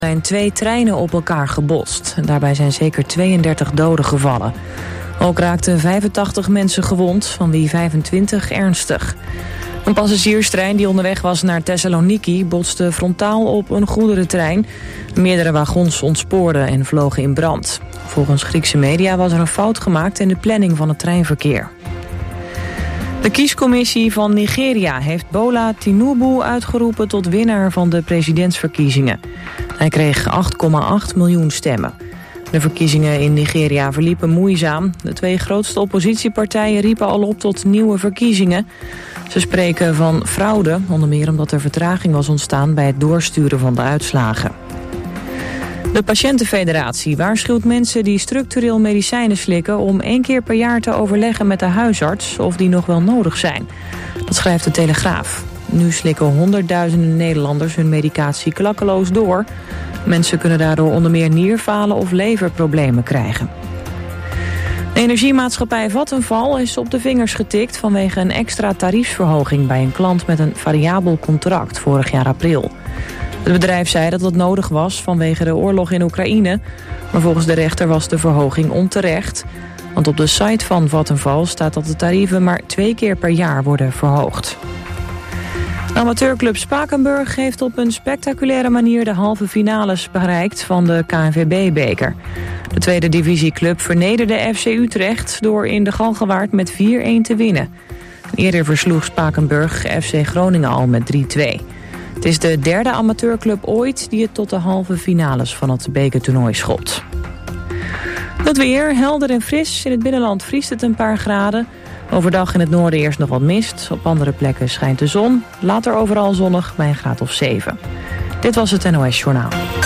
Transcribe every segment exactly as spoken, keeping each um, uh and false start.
Er zijn twee treinen op elkaar gebotst. Daarbij zijn zeker tweeëndertig doden gevallen. Ook raakten vijfentachtig mensen gewond, van wie vijfentwintig ernstig. Een passagierstrein die onderweg was naar Thessaloniki botste frontaal op een goederentrein. Meerdere wagons ontspoorden en vlogen in brand. Volgens Griekse media was er een fout gemaakt in de planning van het treinverkeer. De kiescommissie van Nigeria heeft Bola Tinubu uitgeroepen tot winnaar van de presidentsverkiezingen. Hij kreeg acht komma acht miljoen stemmen. De verkiezingen in Nigeria verliepen moeizaam. De twee grootste oppositiepartijen riepen al op tot nieuwe verkiezingen. Ze spreken van fraude, onder meer omdat er vertraging was ontstaan bij het doorsturen van de uitslagen. De Patiëntenfederatie waarschuwt mensen die structureel medicijnen slikken om één keer per jaar te overleggen met de huisarts of die nog wel nodig zijn. Dat schrijft de Telegraaf. Nu slikken honderdduizenden Nederlanders hun medicatie klakkeloos door. Mensen kunnen daardoor onder meer nierfalen of leverproblemen krijgen. De energiemaatschappij Vattenfall is op de vingers getikt vanwege een extra tariefsverhoging bij een klant met een variabel contract vorig jaar april. Het bedrijf zei dat dat nodig was vanwege de oorlog in Oekraïne, maar volgens de rechter was de verhoging onterecht. Want op de site van Vattenfall staat dat de tarieven maar twee keer per jaar worden verhoogd. De amateurclub Spakenburg heeft op een spectaculaire manier de halve finales bereikt van de K N V B-beker. De tweede divisieclub vernederde F C Utrecht door in de Galgenwaard met vier-een te winnen. Eerder versloeg Spakenburg F C Groningen al met drie-twee. Het is de derde amateurclub ooit die het tot de halve finales van het bekertoernooi schopt. Het weer, helder en fris. In het binnenland vriest het een paar graden. Overdag in het noorden eerst nog wat mist. Op andere plekken schijnt de zon. Later overal zonnig bij een graad of zeven. Dit was het N O S Journaal.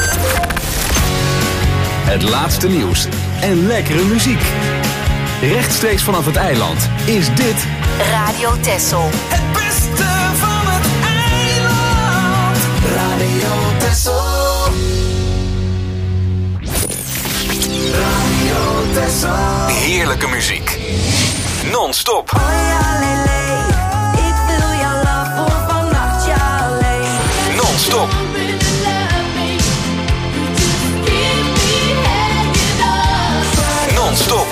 Het laatste nieuws en lekkere muziek. Rechtstreeks vanaf het eiland is dit Radio Texel. Het beste van het eiland. Radio Texel. Radio Texel. heerlijke muziek. Non-stop. Oh ja, lele, ik wil jouw love voor vannacht, ja alleen. Non-stop. Non-stop.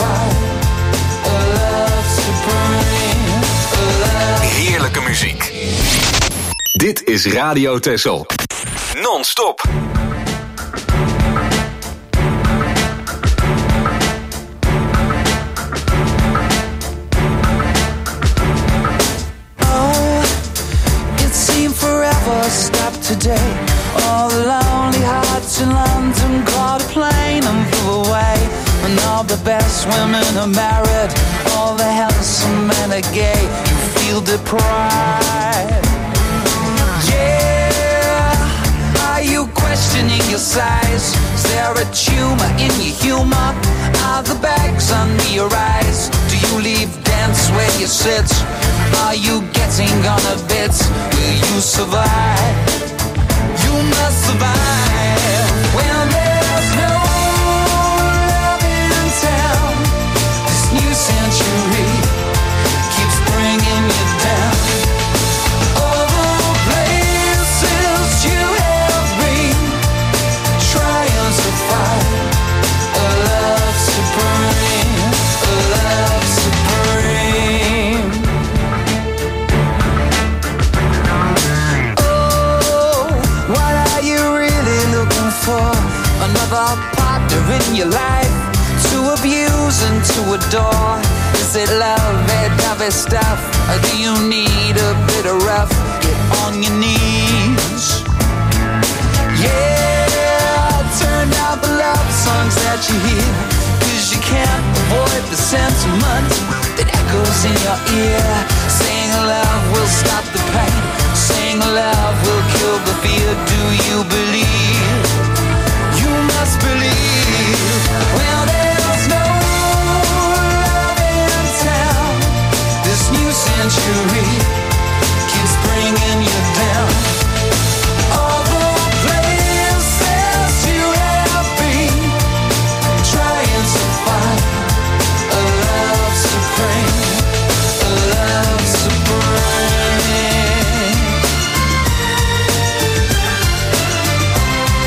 Heerlijke muziek. Dit is Radio Texel. Non-stop. Stop today. All the lonely hearts in London caught a plane and flew away. And all the best women are married, all the handsome men are gay. You feel deprived. Yeah. Are you questioning your size? Is there a tumor in your humor? Are the bags under your eyes? Do you leave dance where you sit? Are you getting on a bit? Will you survive? You must survive when there's no love in town. This new century keeps bringing you down. All the places you have been trying to find a love supreme, a love supreme. For another partner in your life to abuse and to adore. Is it love, that heavy stuff, or do you need a bit of rough? Get on your knees. Yeah, turn out the love songs that you hear, 'cause you can't avoid the sentiment that echoes in your ear. Saying love will stop the pain, saying love will kill the fear. Do you believe? You must believe. Well, there's no love in town. This new century keeps bringing you down. All the places you have been trying to find a love supreme, a love supreme.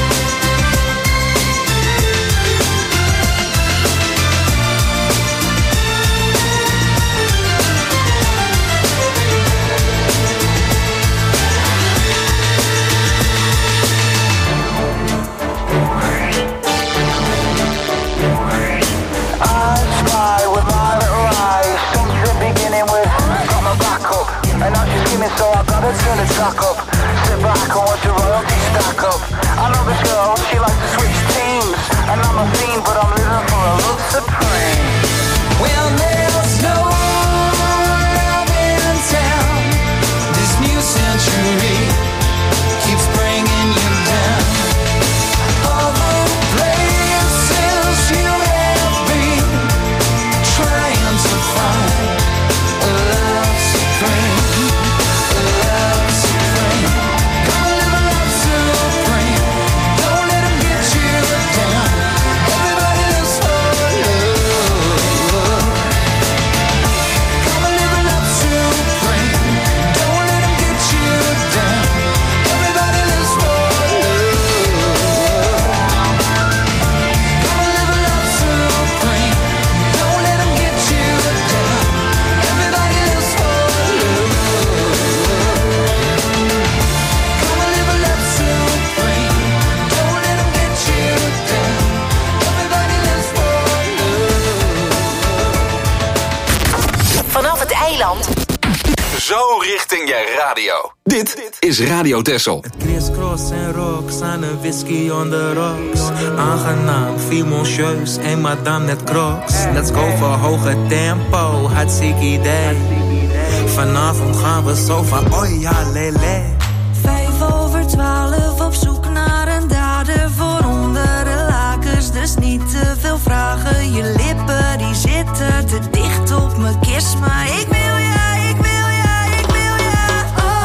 never turn the track up. Sit back and watch the royalty stack up. I know this girl, she likes to switch teams. And I'm a fiend, but I'm living for a love supreme. Well, there's no love in town. This new century keeps bringing you down. All the places you have been, trying to find a love supreme, a love supreme. Come live a love supreme. Don't let 'em get you down. Everybody lives for love. Come live a love supreme. Don't let 'em get you down. Everybody lives for love. Come live a love supreme. Don't let 'em get you down. Everybody lives for love. Come live a love supreme. Don't let 'em get you down. Everybody lives for love. Vanaf het eiland. Zo richting je radio. Dit is Radio Texel. Crisscross en rocks aan een whisky on the rocks. Aangenaam, fimoncieus en madame net crocs. Let's go voor hoge tempo, hartstikke idee. Vanavond gaan we zo van, oh ja, lele. Vijf over twaalf op zoek naar een dader voor onder de lakens. Dus niet te veel vragen, je lippen die zitten te dicht op mijn kist. Maar ik wil ja, ik wil ja, ik wil ja.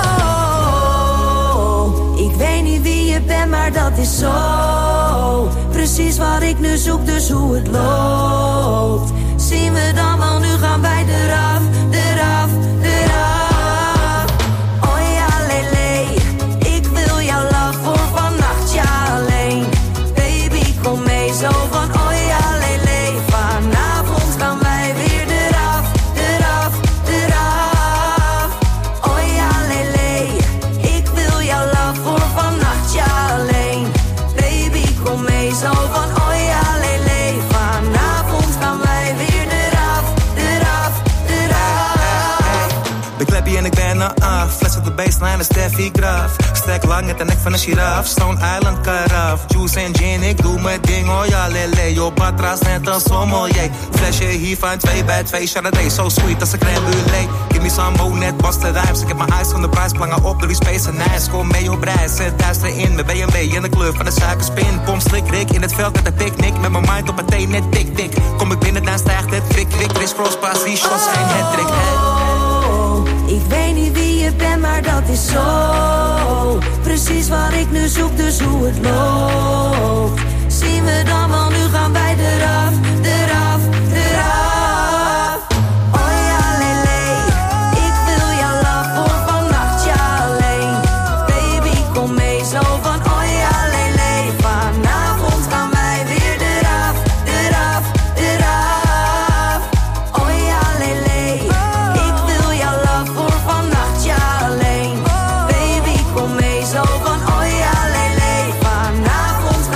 Oh, ik weet niet wie je bent, maar dat is zo. Precies wat ik nu zoek, dus hoe het loopt. Zien we dan wel, nu gaan wij eraf, eraf, eraf. Oh ja, lele, ik wil jouw love voor vannacht, ja alleen. Baby, kom mee, zo van oh ja, lele. Vanavond gaan wij weer eraf, eraf, eraf. Oh ja, lele, ik wil jouw love voor vannacht, ja alleen. Baby, kom mee, zo van oh ja, lele. Vanavond gaan wij weer eraf, eraf, eraf. De kleppie en ik ben er af. Fles op de baseline, de Steffi Graf. Stek lang met de nek van een giraf. Stone Island karaf. Juice en gin, ik doe mijn ding, oh ja, lele. Yo, batras net een sommelier. Flesje hier van twee bij twee. Chardonnay, so sweet als een crème brûlée. Give me some more, net was de rijms. Ik heb mijn eyes van de prijs, plangen op door die space en nice. Kom mee op reis, zet duister in. Mijn B M W in de kleur van de suikerspin. Pom slik, rik in het veld met een picknick. Met mijn mind op mijn thee, net tik, tik. Kom ik binnen, dan stijgt het kwik, kwik. Chris Cross, pas, die shots zijn het trick, hey. Ik weet niet wie je bent, maar dat is zo. Precies wat ik nu zoek, dus hoe het loopt. Zien we dan wel, nu gaan wij eraf, eraf, eraf. Oh ja, lele, ik wil jouw love voor vannacht, ja alleen. Baby, kom mee, zo van oh ja, lele. Vanavond gaan wij weer eraf, eraf, eraf. Oh ja, lele, ik wil jouw love voor vannacht, ja alleen. Baby, kom mee, zo van oh ja, lele. Vanavond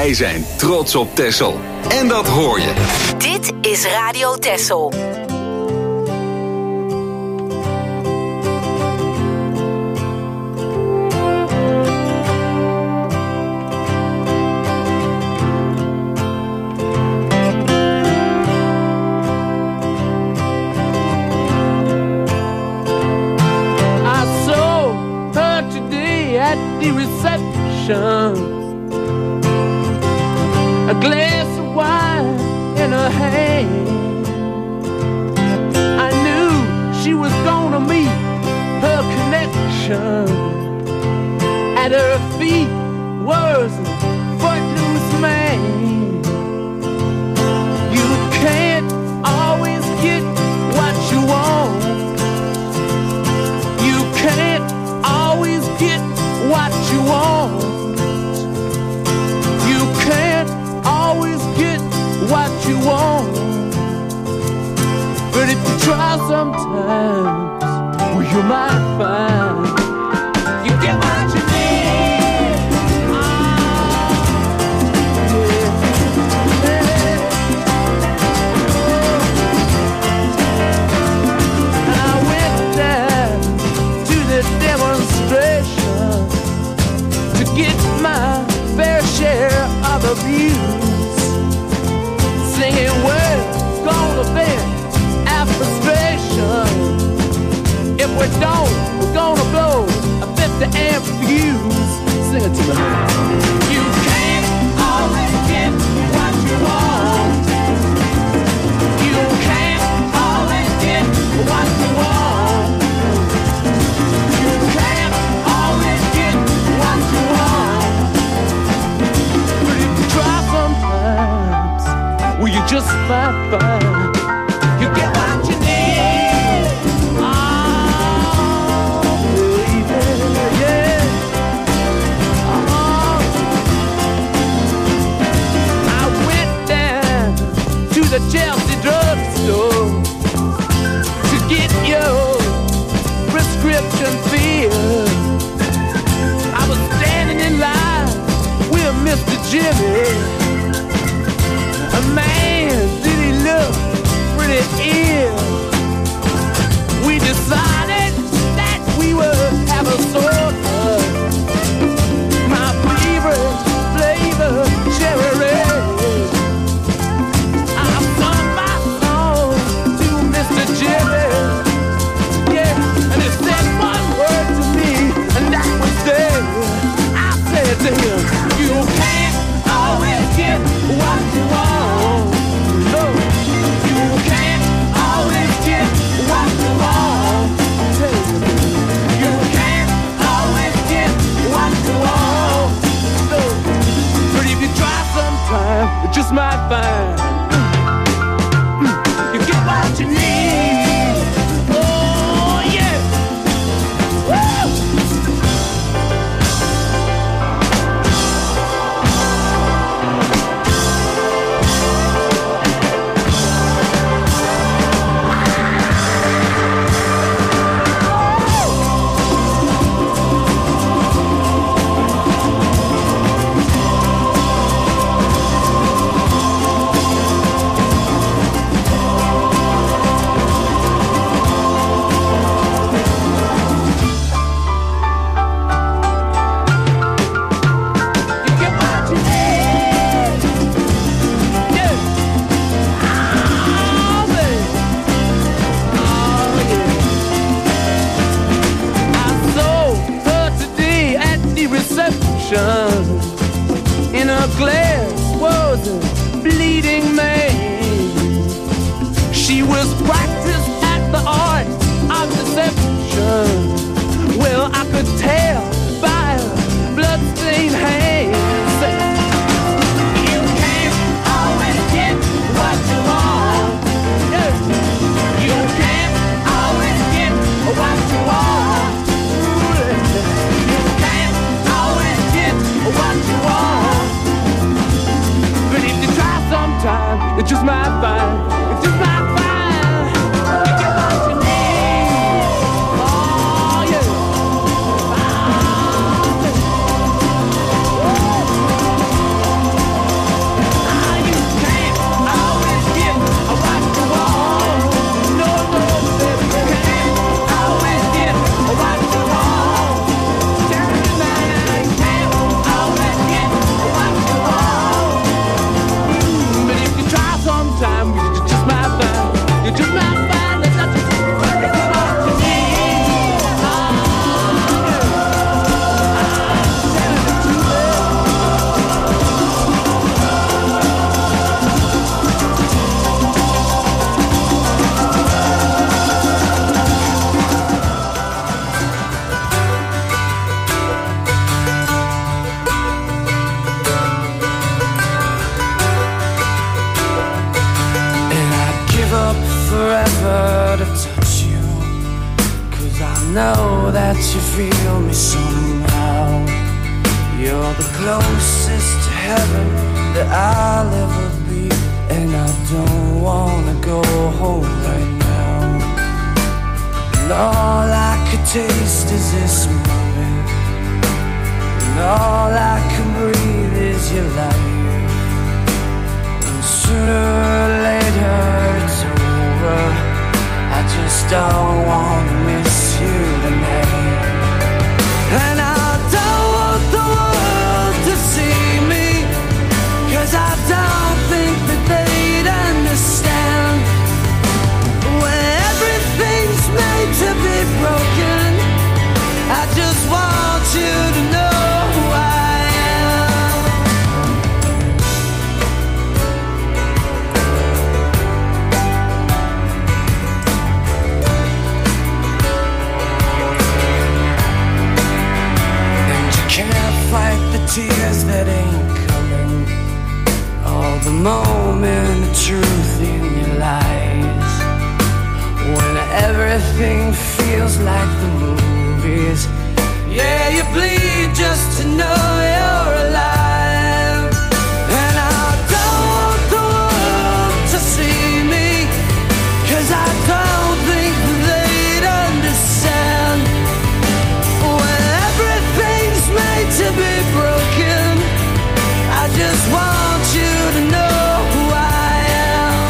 Wij zijn trots op Texel. En dat hoor je. Dit is Radio Texel. The reception, a glass of wine in her hand. I knew she was gonna meet her connection. At her feet was a footloose man. You can't always get what you want. You can't always get what you want. You can't always get what you want. But if you try sometimes, well, you might find you get what you need. Oh, yeah. And I went down to the demonstration to get my fair share of abuse, singing words gonna vent our frustration. If we don't, we're gonna blow a fifty amp fuse. Sing it to me. You can't always get what you want. You can't always get what you want. You can't always get what you want. But if you try sometimes, well, you just might find you get what you need. Oh, baby, yeah. Oh. I went down to the Chelsea drugstore to get your prescription filled. I was standing in line with Mister Jimmy. A man, did he look pretty ill. We decided that we would have a soda. My favorite flavor, cherry red. I sung my song to Mister Jimmy. Yeah, and he said one word to me, and that was there. I said to him, you can't always get what you want. No, you can't always get what you want. You can't always get what you want. No, but if you try sometime, you just might find you get what you need. Oh yeah. Woo! In a glass was a bleeding man. She was practiced at the art of deception. Well, I could tell by her bloodstained hands. You can't always get what you want. You can't always get what you want. You can't always get what you want. But if you try sometime, you just might find, you just might find know that you feel me somehow. You're the closest to heaven that I'll ever be, and I don't wanna go home right now. And all I could taste is this moment, and all I can breathe is your life. And sooner or later it's over, I just don't wanna miss you tonight. And I don't want the world to see me, 'cause I don't think that they'd understand. When everything's made to be broken, I just want you to know who I am. And you can't fight the tears that ain't coming, all the moment of truth in your lies. When everything feels like the movies, yeah, you bleed just to know you're alive. And I don't want the world to see me, 'cause I don't think they'd understand. When everything's made to be broken, I just want you to know who I am.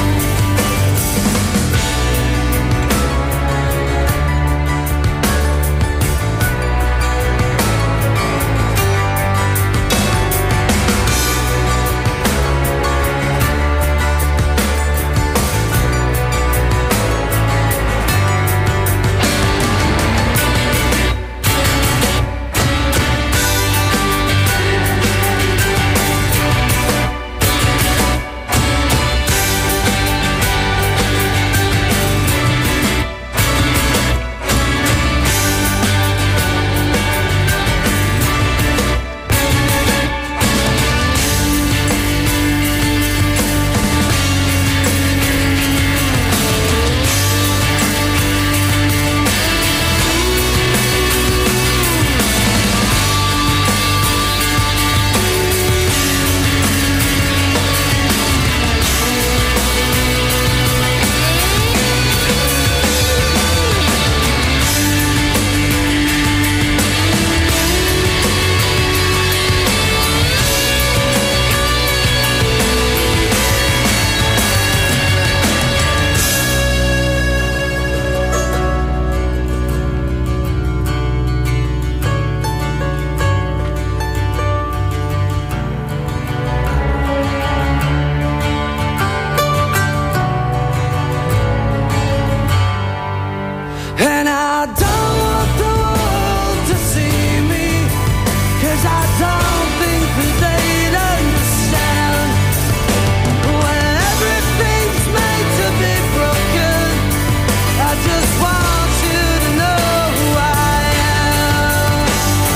And I don't want the world to see me, 'cause I don't think that they'd understand. When everything's made to be broken, I just want you to know who I am.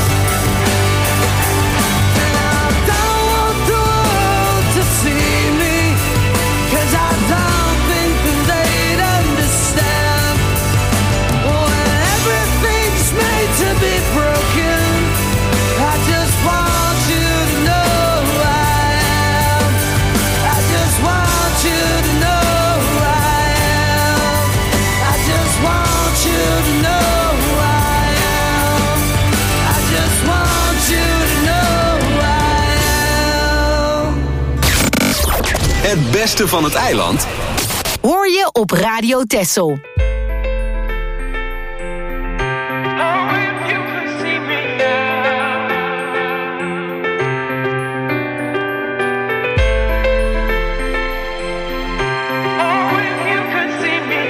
And I don't want the world to see me, 'cause I don't think that they'd understand. When everything's made to be broken, I just want you to know who I am. I just want you to know who I am. I just want you to know who I am. I just want you to know who I am. Het beste van het eiland Hoor je op Radio Texel. See me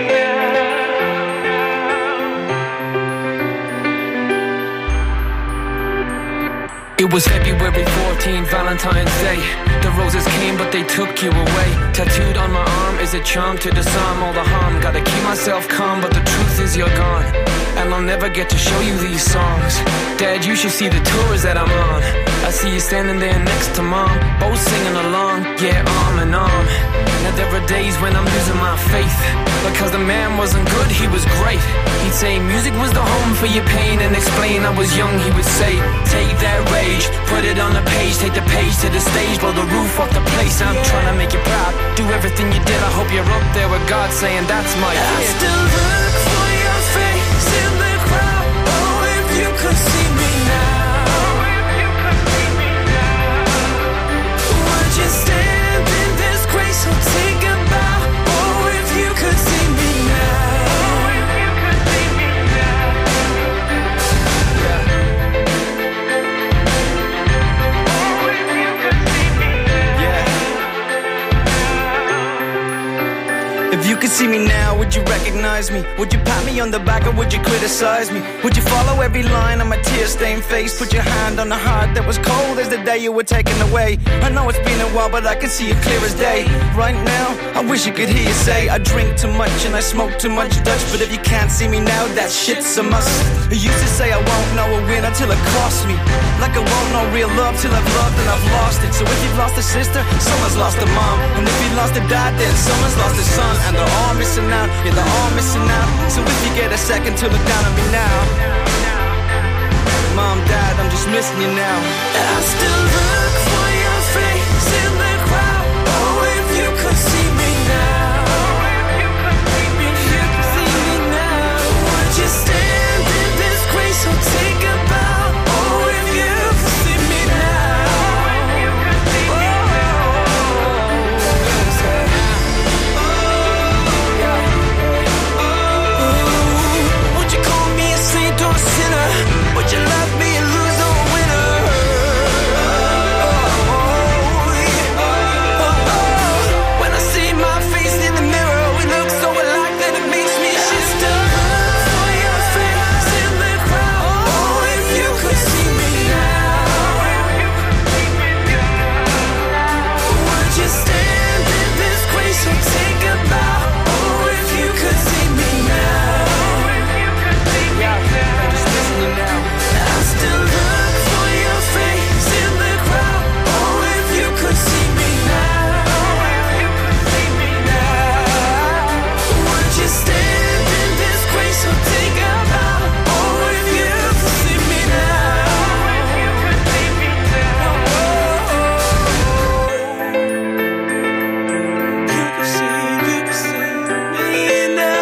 It was February fourteenth, Valentine's Day. The roses came but they took you away. Tattooed on my arm is a charm to disarm all the harm. Gotta keep myself calm but the truth is you're gone, and I'll never get to show you these songs. Dad, you should see the tours that I'm on. I see you standing there next to Mom, both singing along, yeah, arm in arm. Now there are days when I'm losing my faith, because the man wasn't good, he was great. He'd say music was the home for your pain, and explain I was young, he would say, take that rage, put it on the page, take the page to the stage, blow the roof off the place. I'm trying to make you proud, do everything you did. I hope you're up there with God saying that's my kid. I still look for your face in the crowd. Oh, if you could see me now, oh, if you could see me now, would you stand in this grace or take a bow? Oh, if you could see me now, oh, if you could see me now, yeah. Oh, if you could see me now, yeah. If you could see me now, would you recognize me? Would you pat me on the back or would you criticize me? Would you follow every line on my tear-stained face? Put your hand on the heart that was cold as the day you were taken away. I know it's been a while, but I can see it clear as day. Right now, I wish you could hear you say I drink too much and I smoke too much Dutch. But if you can't see me now, that shit's a must. You used to say I won't know a win until it costs me, like I won't know real love till I've loved and I've lost it. So if you've lost a sister, someone's lost a mom. And if you lost a dad, then someone's lost a son. And they're all missing out, yeah, they're all missing out. So if you get a second to look down on me now, Mom, Dad, I'm just missing you now. I still look for your face in the crowd. Oh, if you could see me now, oh, if you could see me, if you could see me now, would you stand in this grace or take a bow? Oh, if you could see me now, oh, if you could see me now, would you call me a saint or a sinner? Would you love me and lose or winner? Oh, yeah. Oh, oh. When I see my face in the mirror, we look so alike that it makes me shiver. For your face in the crowd. Oh, if you could see me now, would you stand in this grace or take a bow? Oh, if you could see me now, I'm just missing you now. I still look for your face in the crowd. Oh, if you could see me now, oh, if you could see me now, would you stand in this grace or take a bow? Oh, if you could see me now, oh, if you could see me now, you could see, you could see me now.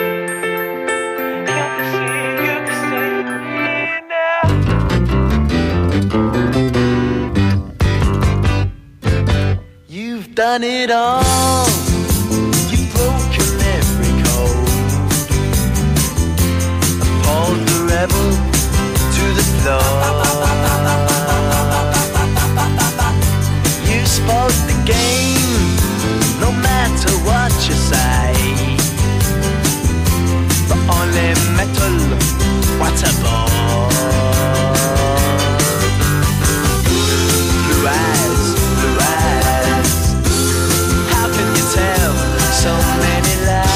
You could see, you could see me now. You've done it all. You've broken every code. Appalled the rebel to the floor. You spoke the game, no matter what you say. The only metal, what a ball. Blue eyes, blue eyes. How can you tell so many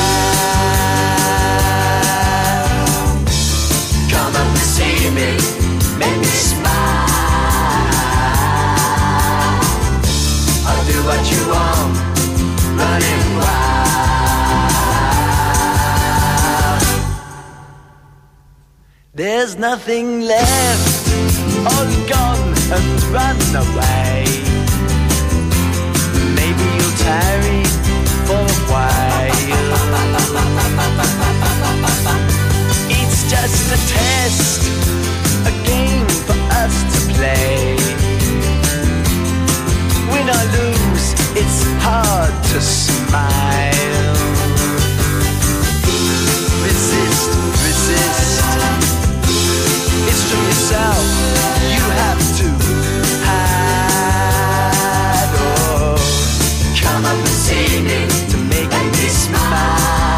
lies? Come up and see me, make me smile. I'll do what you want, running wild. There's nothing left, all gone and run away. Maybe you'll tarry for a while. It's just a test, a game for us to play. Win or lose, it's hard to smile. Resist, resist. It's from yourself, you have to hide. Oh, come up and see me to make me smile.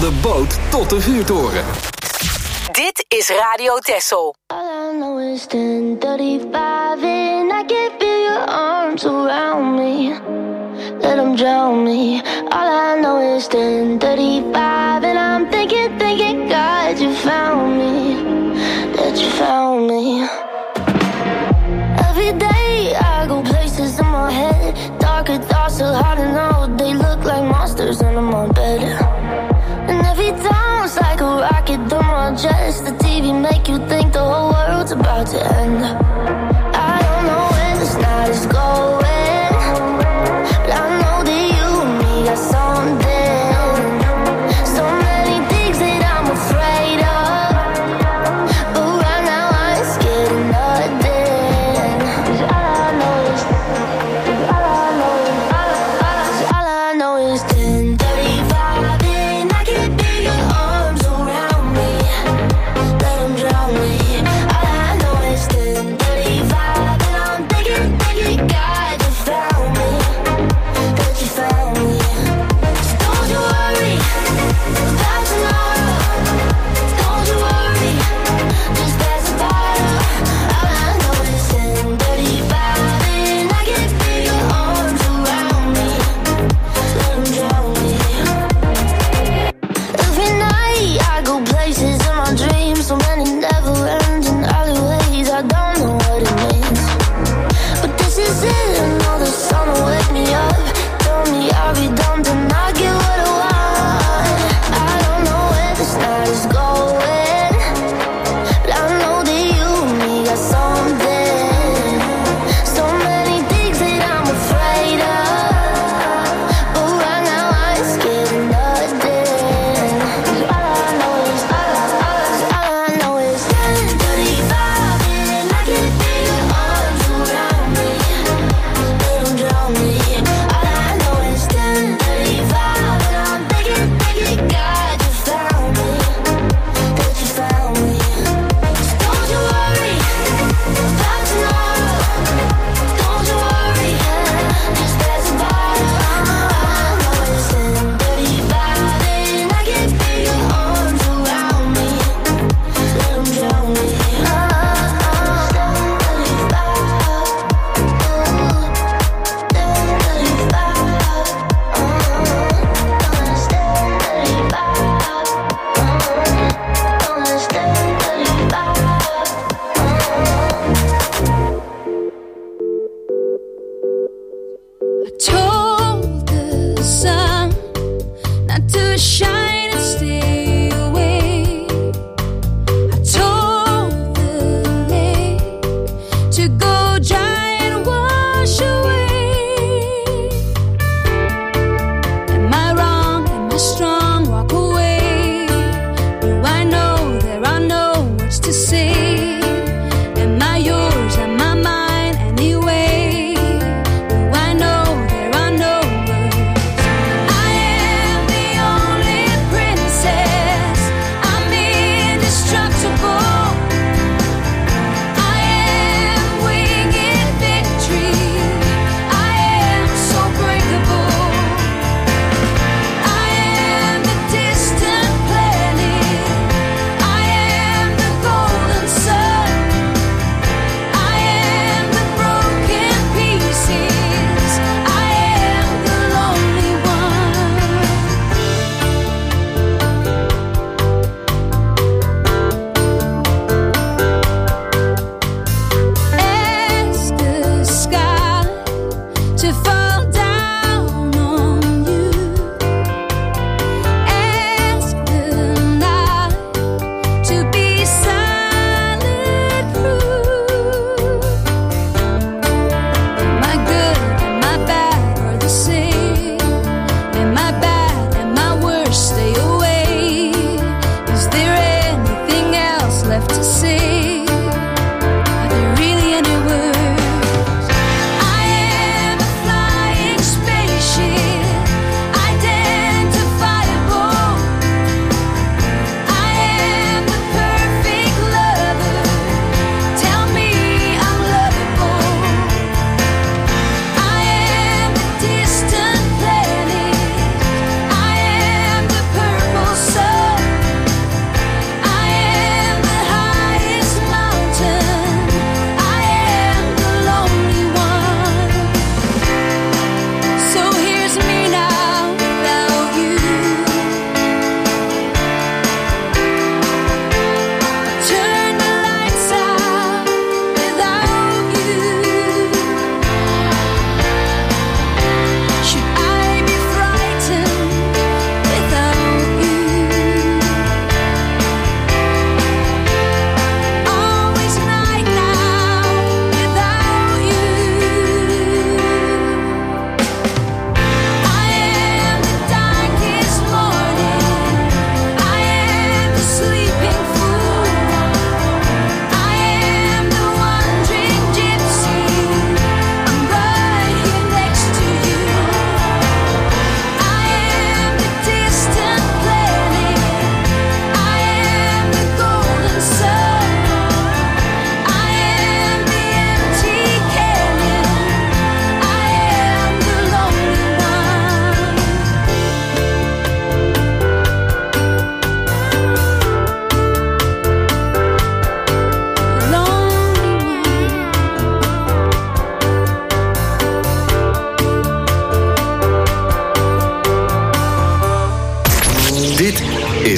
de boot tot de vuurtoren. Dit is Radio Texel. All I know is ten thirty-five and I can feel your arms around me. Let them drown me. All I know is ten thirty-five and I'm thinking, thinking, God, you found me. That you found me. Every day I go places in my head. Darker thoughts are hard to know. They look like monsters under my bed. And every time it's like a rocket through my chest. The T V make you think the whole world's about to end. I don't know where this night is going, but I know that you and me got something. So many things that I'm afraid of, but right now I ain't scared of nothing. 'Cause all I know is, all I know is, all I, all I know is ten thirty-five and I can feel your arms around me. Let them drown me. All I know is ten thirty-five.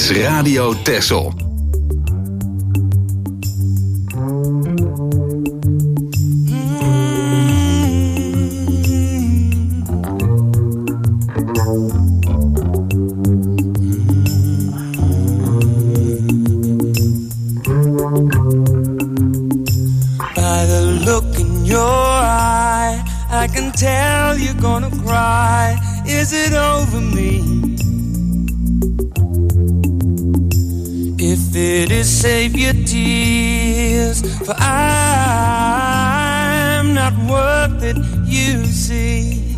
is Radio Texel. I can tell you're gonna cry. Is it over me? If it is, save your tears, for I'm not worth it, you see.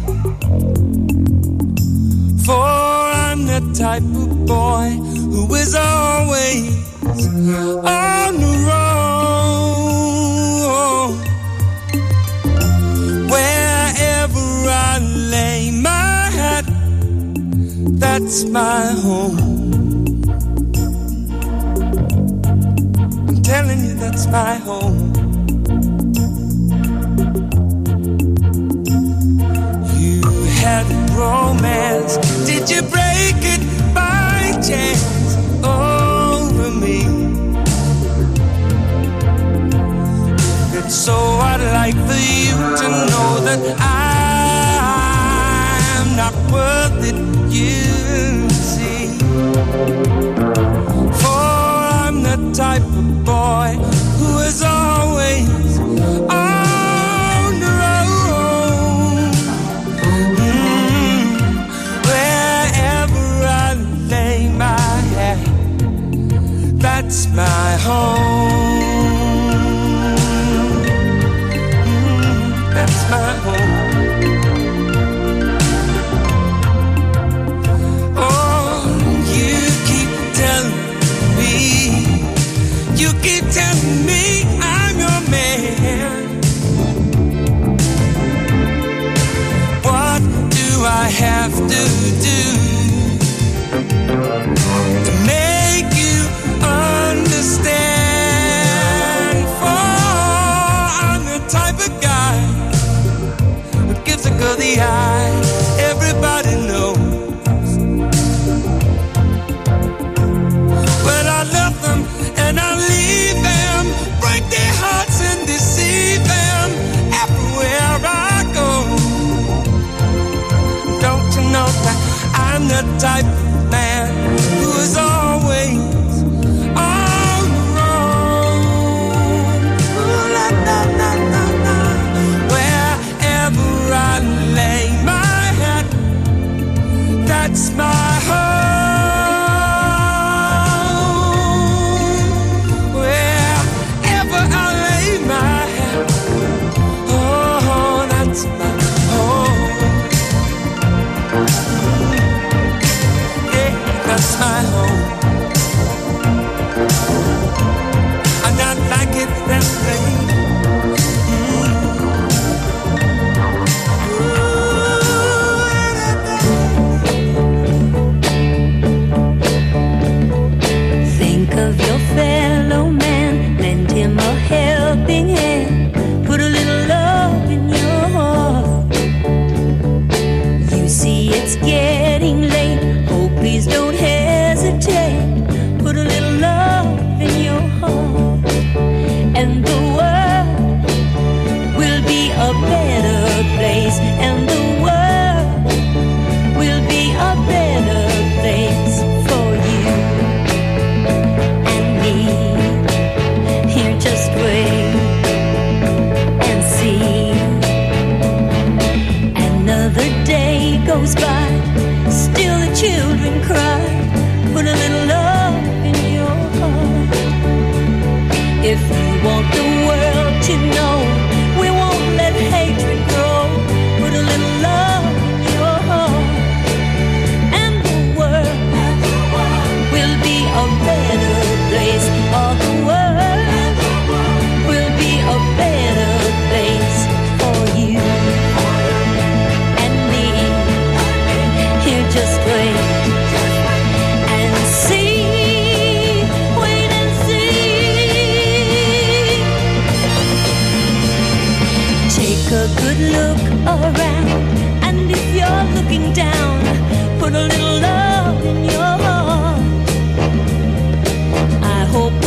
For I'm the type of boy who is always on the road. Wherever I lay my hat, that's my home. I'm telling you, that's my home. You had romance, did you break it by chance over me? So I'd like for you to know that I'm not worth it, you see. For I'm the type of boy who is always on the road. Mm, wherever I lay my head, that's my home. That's my home. Oh, you keep telling me, you keep telling me I'm your man. What do I have to do to make you understand? For I'm the type of guy gives a girl the eye, everybody knows. But I love them and I leave them, break their hearts and deceive them everywhere I go. Don't you know that I'm the type of man who is always on the road? Ooh, la, la, la, la, la. Wherever I lay my head, that's my home. Wherever I lay my head, oh, that's my home. Yeah, that's my home. I'm not like it that way. Of your fellow man, lend him a helping hand, put a little love in your heart. You see it's getting late, oh please don't hesitate, put a little love in your heart, and the world will be a better place, and the world will be a better place for you. Here, just wait and see. Another day goes by, still the children cry. Put a little love in your heart. If you want the world to know, we won't let hatred grow. Put a little love in your heart, and the world will be a better place. All the world will be a better place for you and me. Here, just wait and see. Wait and see. Take a good look around, and if you're looking down, put a little love in your heart.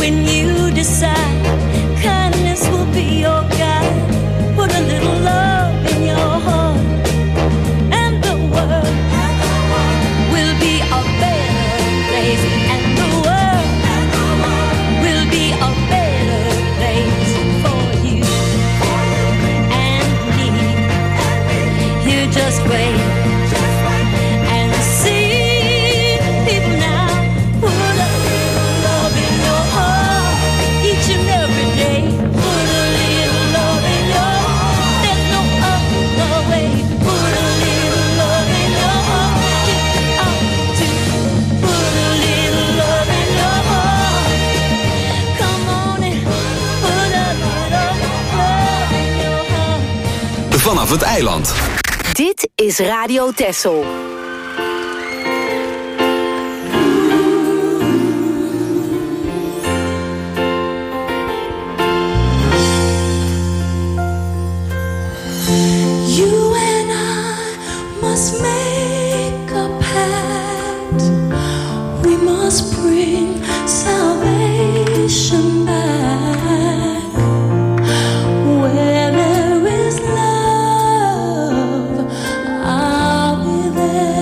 when you decide kindness will be your guide. Put a little love in your heart, and the world will be a better place. And the world will be a better place for you and me. You just wait and see. People now, put a little love in your heart each and every day. Put a little love in your heart. There's no other way. Put a little love in your heart. You ought to put a little love in your heart. Come on and put a little love in your heart. Vanaf het eiland. Dit is Radio Texel. You and I must make a pact. We must bring salvation back. Where there is love, I'll be there.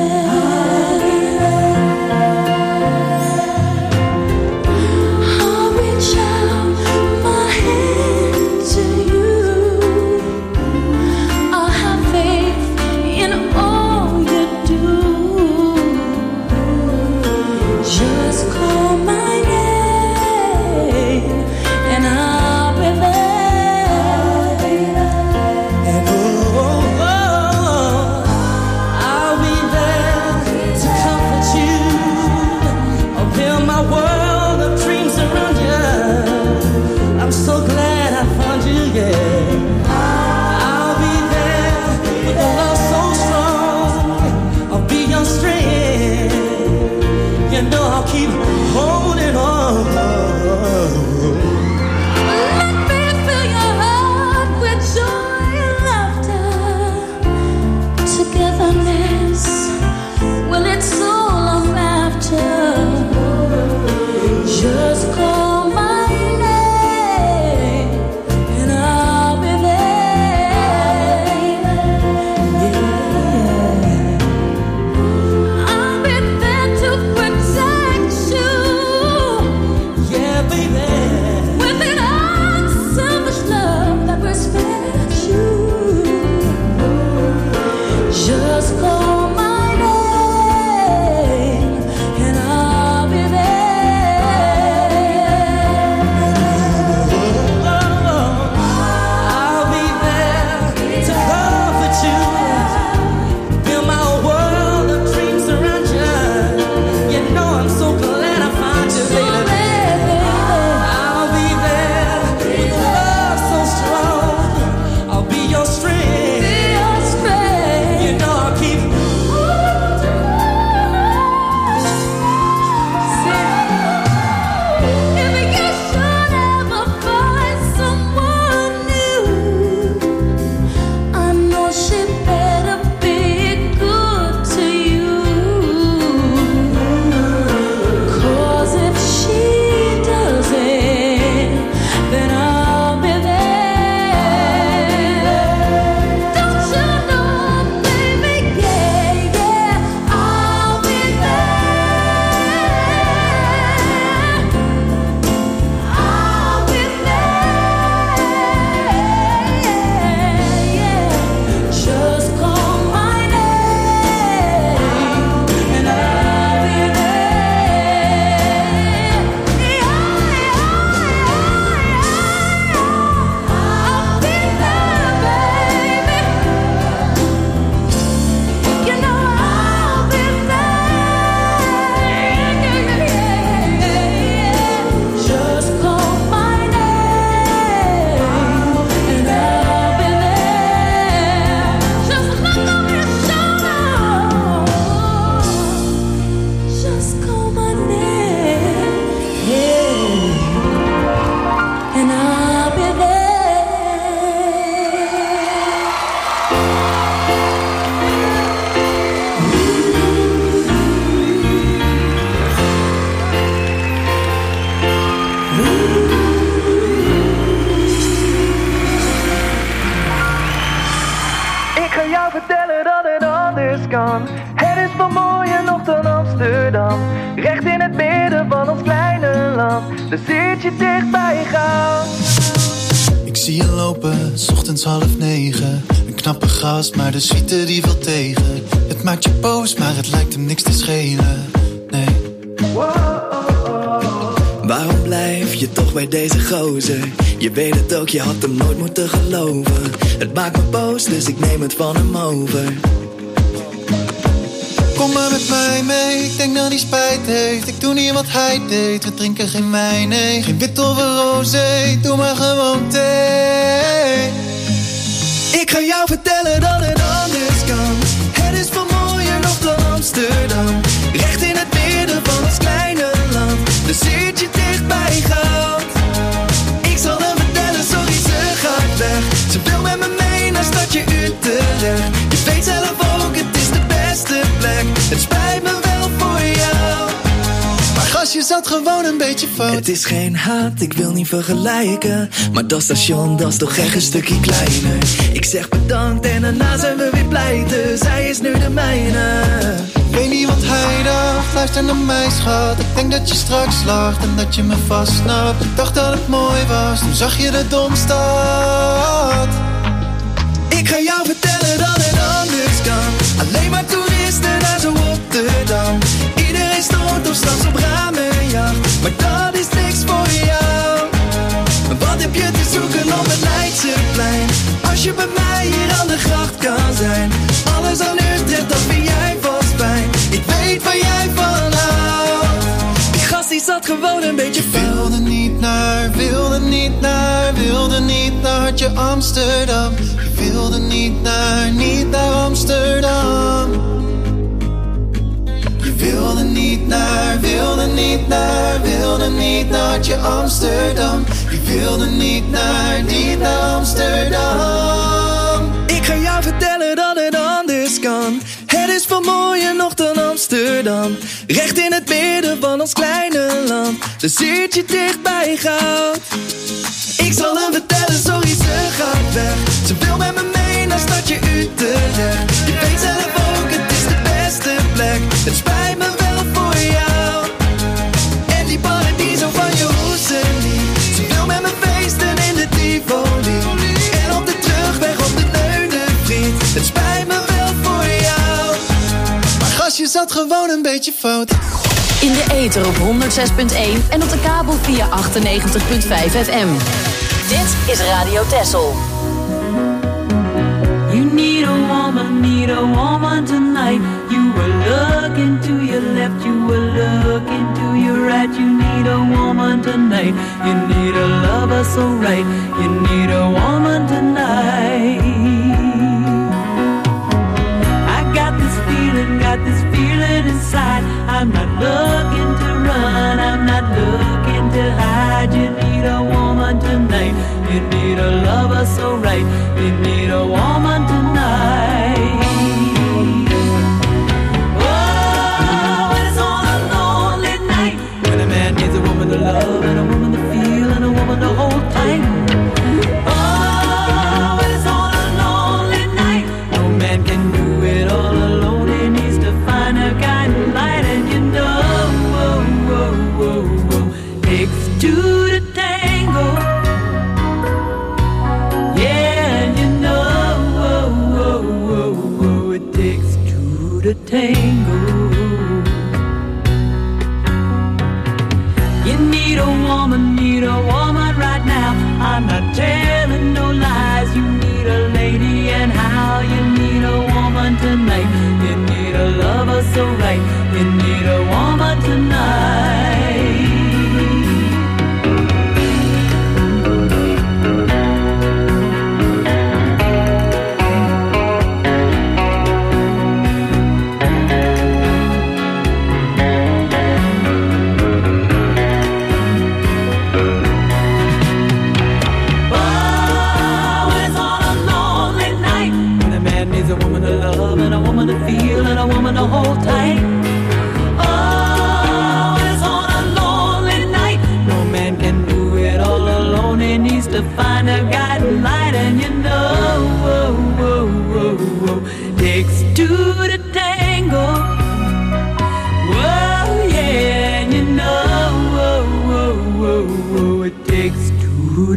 kan. Het is veel mooier nog dan Amsterdam. Recht in het midden van ons kleine land. Daar zit je dichtbij gaan. Ik zie je lopen, 's ochtends half negen. Een knappe gast, maar de suite die wil tegen. Het maakt je boos, maar het lijkt hem niks te schelen. Nee. Waarom blijf je toch bij deze gozer? Je weet het ook, je had hem nooit moeten geloven. Het maakt me boos, dus ik neem het van hem over. Kom maar met mij mee, ik denk dat hij spijt heeft. Ik doe niet wat hij deed, we drinken geen wijn, nee. Geen wit of een rosé, doe maar gewoon thee. Ik ga jou vertellen dat het anders kan. Het is veel mooier nog dan Amsterdam. Recht in het midden van ons kleine land. Dus zit je dicht bij goud. Ik zal hem vertellen, sorry ze gaat weg. Ze wil met me mee naar stadje Utrecht. Je weet zelf ook, het is de beste plek. Het spijt me wel voor jou. Maar gast, je zat gewoon een beetje fout. Het is geen haat, ik wil niet vergelijken. Maar dat station, dat is toch echt een stukje kleiner. Ik zeg bedankt en daarna zijn we weer pleiten. Zij is nu de mijne. Ik weet niet wat hij dacht, luister naar mij schat. Ik denk dat je straks lacht en dat je me vastsnapt. Ik dacht dat het mooi was, toen zag je de domstad. Ik ga jou vertellen dat het anders kan. Alleen maar toeristen naar zo Rotterdam. Iedereen stort of straks op ramenjacht. Maar dat is niks voor jou. Wat heb je te zoeken op het Leidseplein? Als je bij mij hier aan de gracht kan zijn. Alles aan Utrecht, dat vind jij vast fijn. Ik weet waar jij van houdt. Die gast die zat gewoon een beetje fout. Wilde niet naar, wilde niet naar, wilde niet naar hartje Amsterdam. Je wilde niet naar, niet naar Amsterdam. Je wilde niet naar, wilde niet naar, wilde niet naar hartje Amsterdam. Je wilde niet naar, niet naar Amsterdam. Ik ga jou vertellen dat het anders kan. Het is veel mooier nog dan Amsterdam. Recht in het midden van ons kleine land. Dus zit je dicht bij goud. Ik zal hem vertellen, sorry ze gaat weg. Ze wil met me mee naar stadje Utrecht. Je weet zelf ook, het is de beste plek. Het spijt me wel voor jou. En die paradiso van je Roeselie. Ze wil met me feesten in de Tivoli. En op de terugweg op de Leunenvriet. Het spijt me wel voor jou. Maar gast, je zat gewoon een beetje fout. In de ether op honderd zes punt één en op de kabel via achtennegentig punt vijf F M. Dit is Radio Texel. You need a woman, need a woman tonight. You were looking to your left, you were looking to your right. You need a woman tonight. You need a lover so right. You need a woman tonight. I got this feeling, got this feeling inside. I'm not looking to run, I'm not looking to hide. You need a woman tonight. You need a lover so right. You need a woman tonight. Oh, it's on a lonely night when a man needs a woman to love and a woman to feel and a woman to hold tight. Oh, it's on a lonely night. No man can do it all alone. He needs to find a kind of light, and you know, whoa, whoa, whoa, whoa, takes two to tango. Yeah, you know,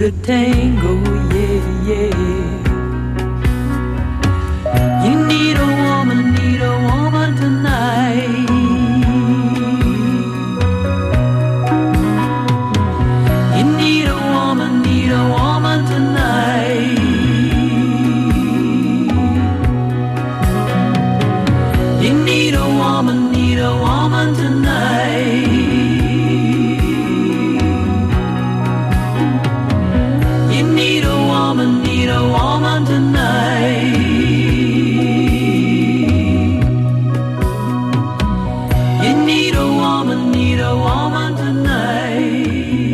the tango, yeah, yeah. You need a woman, need a woman tonight. You need a woman, need a woman tonight. You need a woman, need a woman tonight. You need a woman, need a woman tonight. You need a woman, need a woman tonight.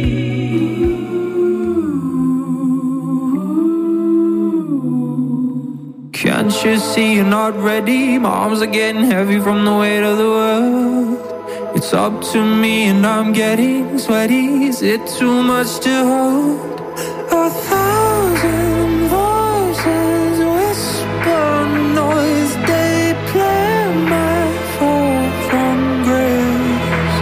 Can't you see you're not ready? My arms are getting heavy from the weight of the world. It's up to me and I'm getting sweaty. Is it too much to hold? A thousand voices whisper noise. They play my fall from grace.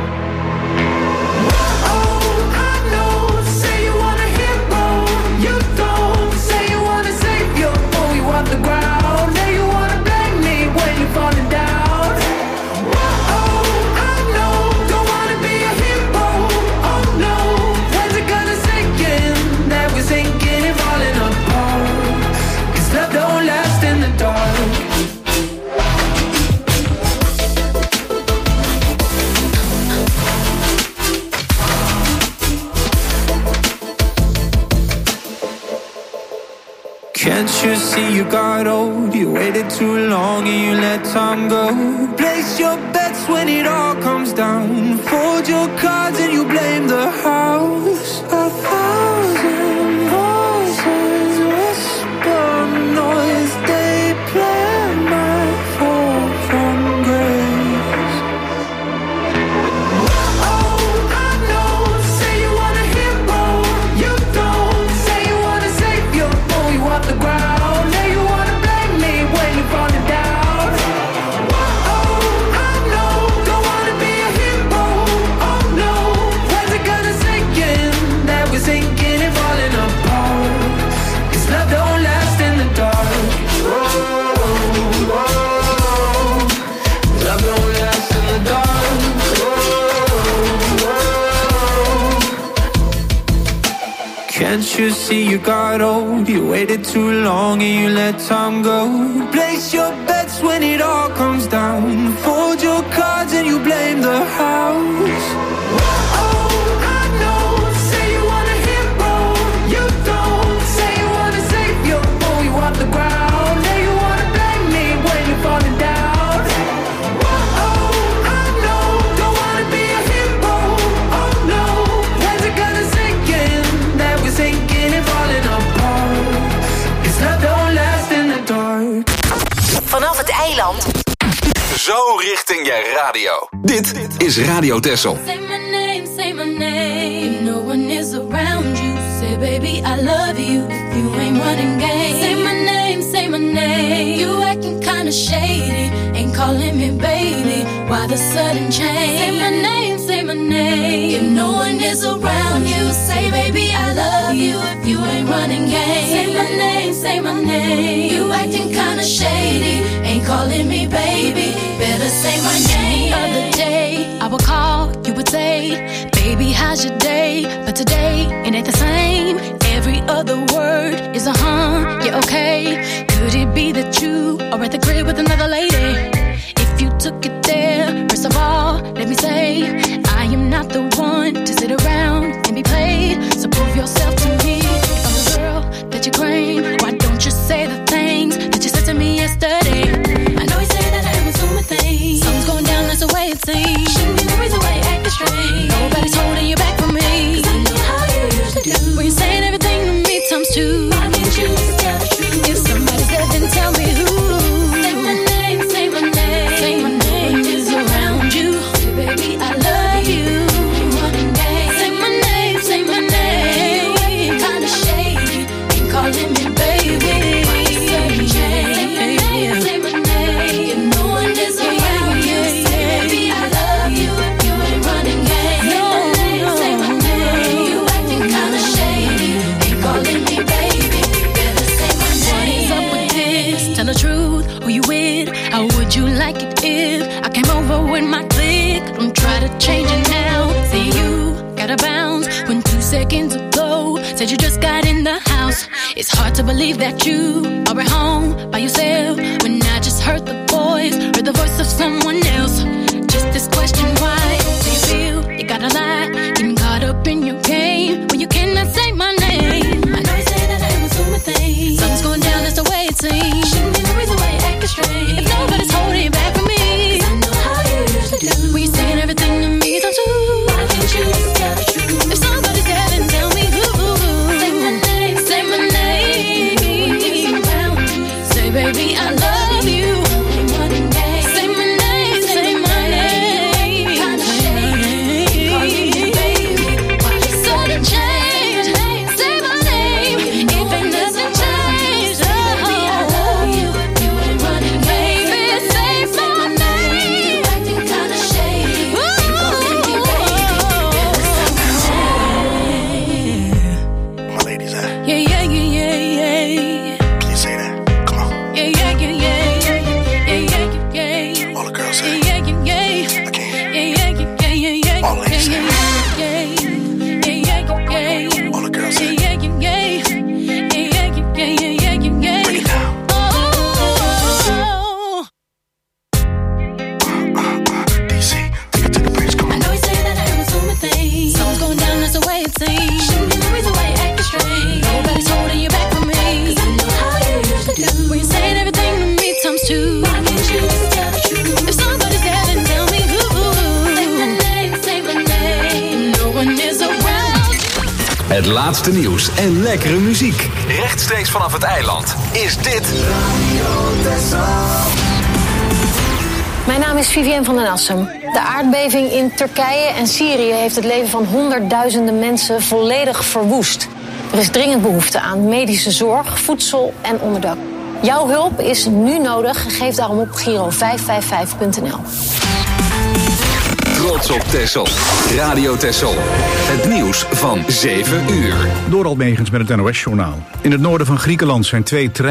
Oh, I know. Say you want a hero. You don't. Say you want a savior. Oh, you off the ground. Now you wanna blame me when you're falling down. Oh, I know. Don't wanna be a hero. Oh no. When's it gonna sink in that we're sinking and falling apart? 'Cause love don't last in the dark. Can't you see you got old? You waited too long and you let time go. Place your bets when it all comes down. Fold your cards and you blame the house. A thousand voices whisper noise. They play my fall from grace. Oh, I know. Say you want a hero. You don't. Say you want a savior. Oh, you off the ground. Now you wanna blame me when you're falling down. Oh, I know. Don't wanna be a hero. Oh no. When's it gonna sink in that we're sinking and falling apart? 'Cause love don't last in the dark. Oh, oh, oh. Love don't last in the dark. Oh, oh. Can't you see you got old? You waited too long and you let time go. Place your bets when it all comes down. Fold your cards and you blame the house. Oh, I know. Say you want a hero. You don't. Say you want a savior. Oh, you off the ground. Now you wanna blame me when you're falling down. Oh, I know. Don't wanna be a hero. Oh no. When's it gonna sink in that we're sinking and falling apart? 'Cause love don't last in the dark. Vanaf het eiland. Zo richting je radio. Dit is Radio Texel. Say my name, say my name. If no one is around you, say baby I love you. If you ain't running game, say my name, say my name. You acting kinda shady, ain't calling me baby. Why the sudden change? Say my name, say my name. If no one is around you, say baby I love you. If you ain't running game, say my name, say my name. You acting kinda shady, ain't calling me baby. Better say my name. The other day I would call, you would say, baby how's your day? But today it ain't the same. Every other word is a huh, yeah okay. Could it be that you are at the crib with another lady? If you took it there, first of all, let me say, I am not the one to sit around and be played. So prove yourself to me. If I'm the girl that you claim, why don't you say the things that you said to me yesterday? I know you say that I am assuming things. Something's going down, that's the way it seems. Shouldn't be the reason why you're acting strange. Nobody's holding you back from me. 'Cause I know how you usually do. When you're saying everything to me times two. Why can't you just tell the truth? If somebody's there, then tell me who. Say my name, say my name. Say my name is around you. Say, baby, I love How would you like it if I came over with my clique? Don't try to change it now. See, you gotta bounce when two seconds ago said you just got in the house. It's hard to believe that you are at home by yourself when I just heard the voice, heard the voice of someone else. Just this question, why do you feel you gotta lie? Getting caught up in your game when you cannot say my name. I know you say that I am assuming things. Something's going down, that's the way it seems. Shouldn't be the reason why you're acting strange. If nobody's holding back from me, 'cause I know how you usually do. When you're saying everything to me, so too. Why can't you just tell the truth? If somebody's there, then tell me who. Say my name, say my name. Say, baby, I love you. Say my name, say my name. Sudden change, say my name. If it doesn't change, oh, baby, I love you. You ain't running, baby. Say my name. Acting kinda shady. My ladies, eh? Yeah, yeah, yeah, yeah, yeah. Can you say that? Come on. Yeah, yeah, yeah, yeah, yeah, yeah, yeah, yeah. All the girls say yeah, yeah, yeah, yeah. I can't. Yeah, yeah, yeah, yeah, yeah, yeah. All the ladies say yeah, yeah, yeah, yeah, yeah. All the girls say yeah, yeah, yeah, yeah, yeah, yeah, yeah, yeah, yeah, yeah. Break it down. Oh, D C, take it to the bridge, come I on. know you say that I am assuming things. Something's going down, that's the way it seems. Shouldn't be the reason why you're acting strange. Nobody's holding you back from me, 'cause I know how you usually do. When you're saying everything to me times two. Why can't you just tell the truth? If somebody's there, then tell me who. Say my name, say my name. No one is around. Het laatste nieuws en lekkere muziek. Rechtstreeks vanaf het eiland is dit Mijn naam is Vivienne van den Assem. De aardbeving in Turkije en Syrië heeft het leven van honderdduizenden mensen volledig verwoest. Er is dringend behoefte aan medische zorg, voedsel en onderdak. Jouw hulp is nu nodig. Geef daarom op Giro vijf vijf vijf punt n l. Trots op Texel. Radio Texel. Het nieuws van zeven uur. Door Almegens met het N O S-journaal. In het noorden van Griekenland zijn twee treinen